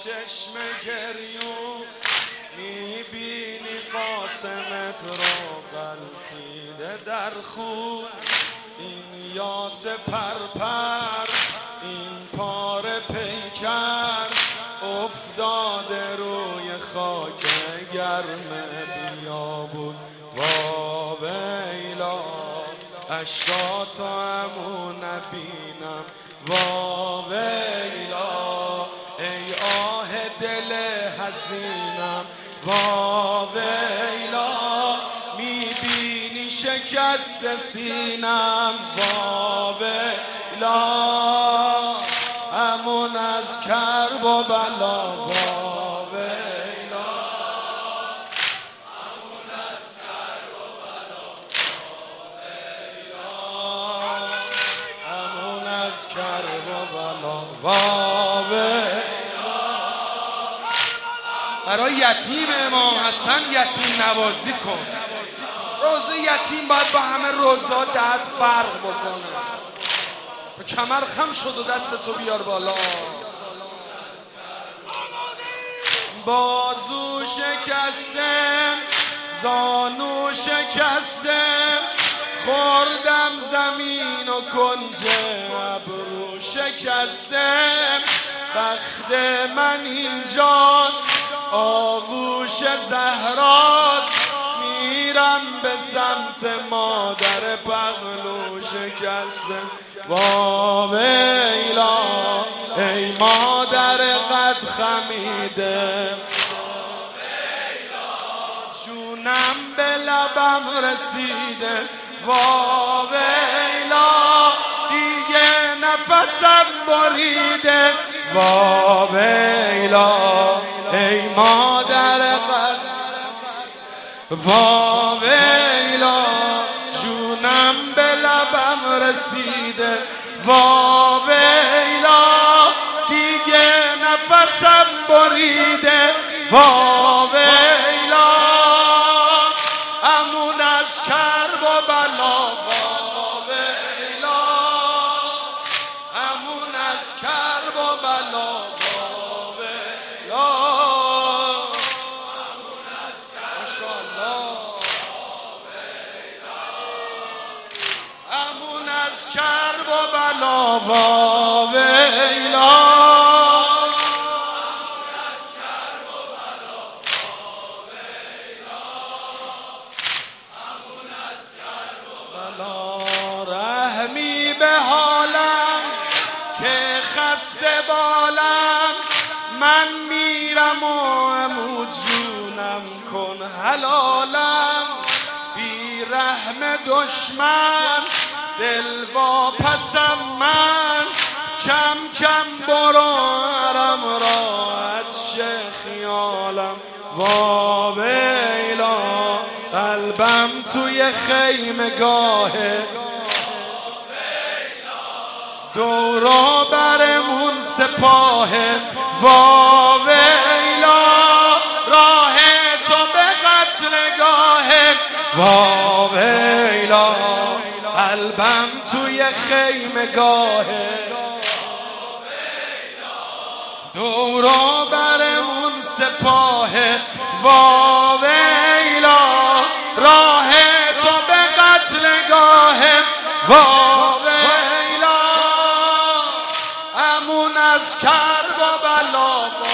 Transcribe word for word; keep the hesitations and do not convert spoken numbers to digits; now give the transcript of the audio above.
چشم گریون میبینی قاسمت رو غلطیده در خون. این یاس پرپر این پاره پیکر افتاده روی خاک گرم بیابون. وا ویلا اشکاتو همون نبینم. وا ویلا ای آه دل حزینم. وا ویلا میبینی شکست سینم. وا ویلا همون از کرب و بلا. وا ویلا همون از کرب و بلا. وا ویلا همون از کرب و بلا. وا ویلا برای یتیم امام حسن یتیم نوازی کن. روزه یتیم باید با همه روزا دهت فرق بکنه. تو کمر خم شد و دستتو بیار بالا. بازو شکسته زانو شکسته خوردم زمین و کنج ابرو شکسته. بخت من اینجاست آغوش زهراست. میرم به سمت مادر پهلو شکسته. وا ویلا ای مادر قد خمیده. جونم به لبم رسیده. وا ویلا دیگه نفسم بریده. وا ویلا ای مادر قد. وا ویلا جونم به لبم رسیده. وا ویلا دیگه نفسم بریده. وا ویلا امون از کرب و بلا. وا ویلا امون از کرب و بلا. وا ویلا امون از ماشاءالله. امون از کرب و بلا. وا ویلا رحمی به حالم که خسته بالم. من میرم و عمو جونم کن حلالم. بی رحم دشمن دل واپسم من. کم کم برو حرم راحت شه خیالم. وا ویلا قلبم توی خیمگاهه. دورا برمون سپاهه. وا ویلا راه تو به قتل گاهه. وا ویلا قلبم توی خیمگاهه. دورا برمون سپاهه. وا ویلا راه تو به قتل گاهه. وا ویلا امون از کرب و بلا.